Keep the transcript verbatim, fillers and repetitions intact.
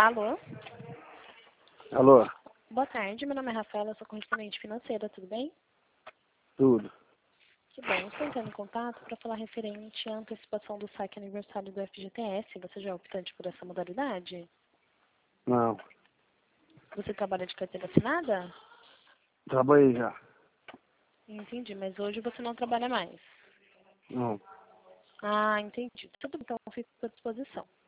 Alô? Alô? Boa tarde, meu nome é Rafaela, sou correspondente financeira, tudo bem? Tudo. Que bom, estou entrando em contato para falar referente à antecipação do saque aniversário do F G T S. Você já é optante por essa modalidade? Não. Você trabalha de carteira assinada? Trabalhei já. Entendi, mas hoje você não trabalha mais. Não. Ah, entendi. Tudo bem, então fico à disposição.